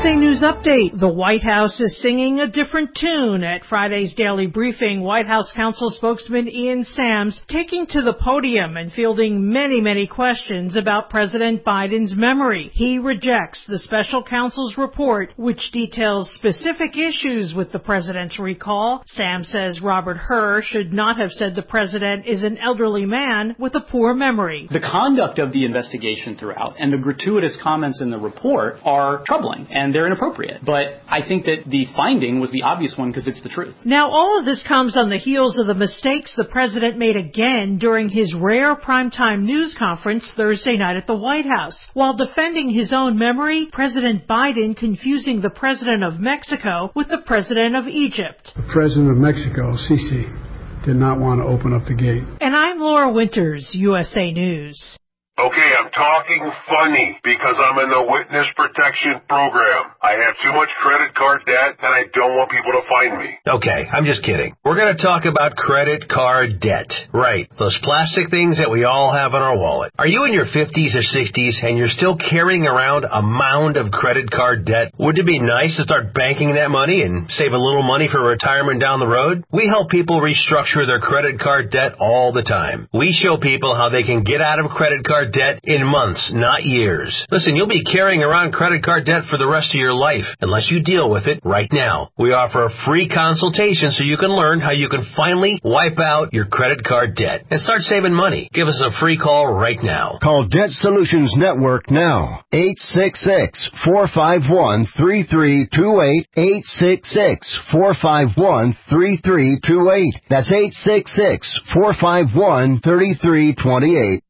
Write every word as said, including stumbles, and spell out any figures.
A News Update. The White House is singing a different tune. At Friday's daily briefing, White House counsel spokesman Ian Sams taking to the podium and fielding many, many questions about President Biden's memory. He rejects the special counsel's report, which details specific issues with the president's recall. Sams says Robert Hur should not have said the president is an elderly man with a poor memory. The conduct of the investigation throughout and the gratuitous comments in the report are troubling, and they're inappropriate. But I think that the finding was the obvious one because it's the truth. Now, all of this comes on the heels of the mistakes the president made again during his rare primetime news conference Thursday night at the White House. While defending his own memory, President Biden confusing the president of Mexico with the president of Egypt. The president of Mexico, Sisi, did not want to open up the gate. And I'm Laura Winters, U S A News. Okay, I'm talking funny because I'm in the witness protection program. I have too much credit card debt and I don't want people to find me. Okay, I'm just kidding. We're going to talk about credit card debt. Right, those plastic things that we all have in our wallet. Are you in your fifties or sixties and you're still carrying around a mound of credit card debt? Wouldn't it be nice to start banking that money and save a little money for retirement down the road? We help people restructure their credit card debt all the time. We show people how they can get out of credit card debt in months, not years. Listen, you'll be carrying around credit card debt for the rest of your life unless you deal with it right now. We offer a free consultation so you can learn how you can finally wipe out your credit card debt and start saving money. Give us a free call right now. Call Debt Solutions Network now. eight six six, four five one, three three two eight. eight six six, four five one, three three two eight. That's eight six six, four five one, three three two eight.